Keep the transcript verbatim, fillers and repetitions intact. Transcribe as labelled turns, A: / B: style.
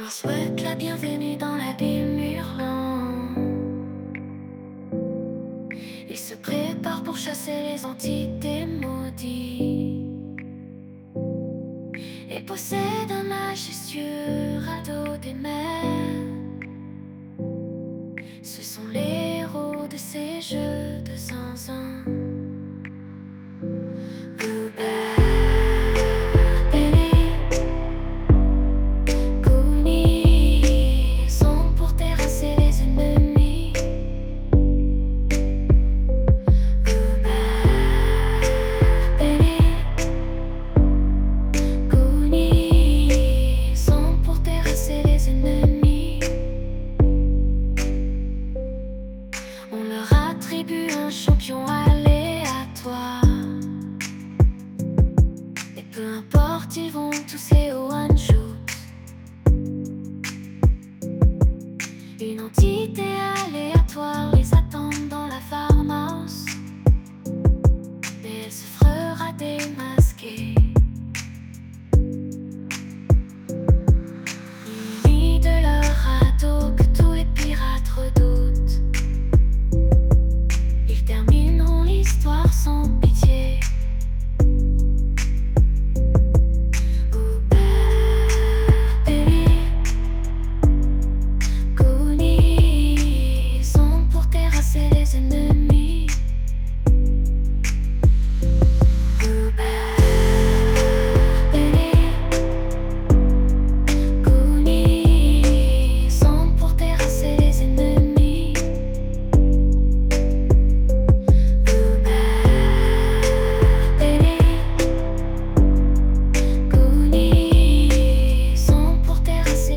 A: leur souhaite la bienvenue dans l'abîme hurlant. Ils se préparent pour chasser les entités maudites et possèdent un majestueux radeau des mers. Ce sont les héros de ces jeux de zinzin. On leur attribue un champion aléatoire, et peu importe, ils vont tousser au one shoot. Une entité aléatoire.